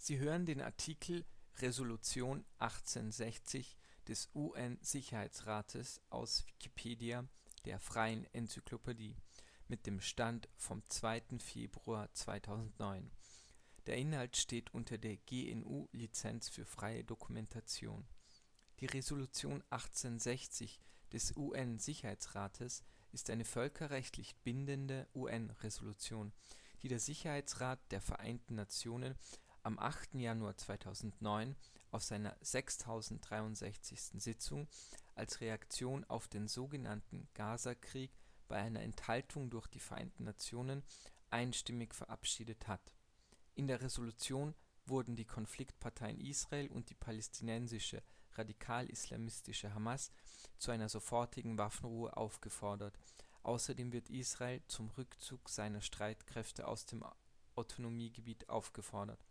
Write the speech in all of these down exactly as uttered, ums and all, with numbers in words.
Sie hören den Artikel Resolution achtzehnhundertsechzig des U N-Sicherheitsrates, aus Wikipedia, der freien Enzyklopädie. Mit dem Stand vom zweiten Februar zweitausendneun. Der Inhalt steht unter der G N U-Lizenz für freie Dokumentation. Die Resolution achtzehnhundertsechzig des U N-Sicherheitsrates ist eine völkerrechtlich bindende U N-Resolution, die der Sicherheitsrat der Vereinten Nationen am achten Januar zweitausendneun auf seiner sechstausenddreiundsechzigsten Sitzung als Reaktion auf den sogenannten Gaza-Krieg bei einer Enthaltung durch die Vereinten Nationen einstimmig verabschiedet hat. In der Resolution wurden die Konfliktparteien Israel und die palästinensische radikal-islamistische Hamas zu einer sofortigen Waffenruhe aufgefordert. Außerdem wird Israel zum Rückzug seiner Streitkräfte aus dem Autonomiegebiet aufgefordert.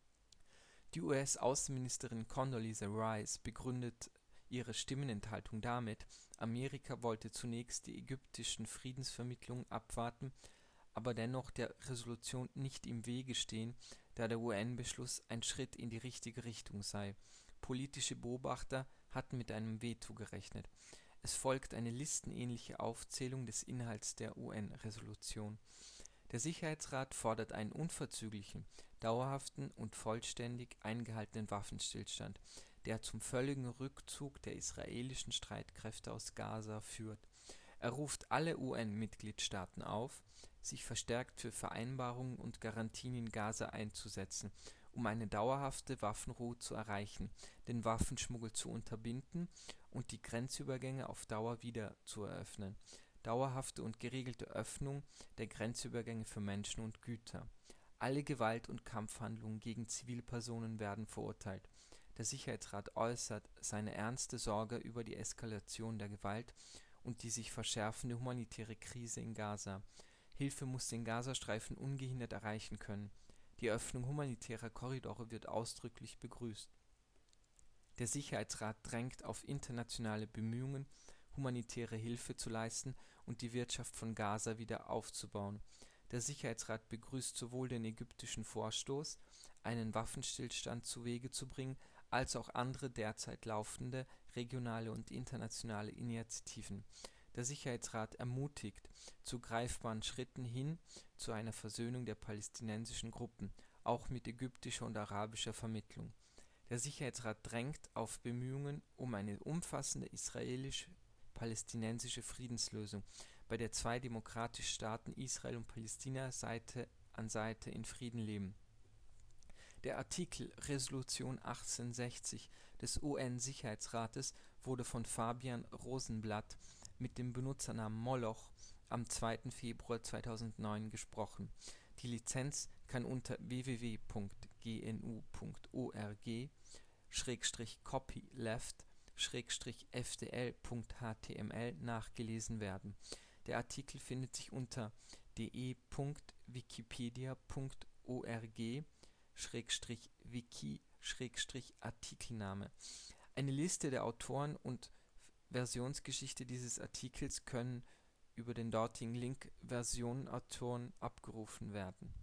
Die U S-Außenministerin Condoleezza Rice begründet ihre Stimmenthaltung damit, Amerika wollte zunächst die ägyptischen Friedensvermittlungen abwarten, aber dennoch der Resolution nicht im Wege stehen, da der U N-Beschluss ein Schritt in die richtige Richtung sei. Politische Beobachter hatten mit einem Veto gerechnet. Es folgt eine listenähnliche Aufzählung des Inhalts der U N-Resolution. Der Sicherheitsrat fordert einen unverzüglichen, dauerhaften und vollständig eingehaltenen Waffenstillstand, der zum völligen Rückzug der israelischen Streitkräfte aus Gaza führt. Er ruft alle U N-Mitgliedstaaten auf, sich verstärkt für Vereinbarungen und Garantien in Gaza einzusetzen, um eine dauerhafte Waffenruhe zu erreichen, den Waffenschmuggel zu unterbinden und die Grenzübergänge auf Dauer wieder zu eröffnen. Dauerhafte und geregelte Öffnung der Grenzübergänge für Menschen und Güter. Alle Gewalt- und Kampfhandlungen gegen Zivilpersonen werden verurteilt. Der Sicherheitsrat äußert seine ernste Sorge über die Eskalation der Gewalt und die sich verschärfende humanitäre Krise in Gaza. Hilfe muss den Gazastreifen ungehindert erreichen können. Die Öffnung humanitärer Korridore wird ausdrücklich begrüßt. Der Sicherheitsrat drängt auf internationale Bemühungen, humanitäre Hilfe zu leisten und die Wirtschaft von Gaza wieder aufzubauen. Der Sicherheitsrat begrüßt sowohl den ägyptischen Vorstoß, einen Waffenstillstand zu Wege zu bringen, als auch andere derzeit laufende regionale und internationale Initiativen. Der Sicherheitsrat ermutigt zu greifbaren Schritten hin zu einer Versöhnung der palästinensischen Gruppen, auch mit ägyptischer und arabischer Vermittlung. Der Sicherheitsrat drängt auf Bemühungen um eine umfassende israelisch-palästinensische Friedenslösung, bei der zwei demokratische Staaten Israel und Palästina Seite an Seite in Frieden leben. Der Artikel Resolution achtzehnhundertsechzig des U N-Sicherheitsrates wurde von Fabian Rosenblatt mit dem Benutzernamen Moloch am zweiten Februar zweitausendneun gesprochen. Die Lizenz kann unter w w w punkt g n u punkt org schrägstrich copyleft schrägstrich f d l punkt h t m l nachgelesen werden. Der Artikel findet sich unter d e punkt wikipedia punkt org schrägstrich wiki schrägstrich Artikelname. Eine Liste der Autoren und Versionsgeschichte dieses Artikels können über den dortigen Link Versionautoren abgerufen werden.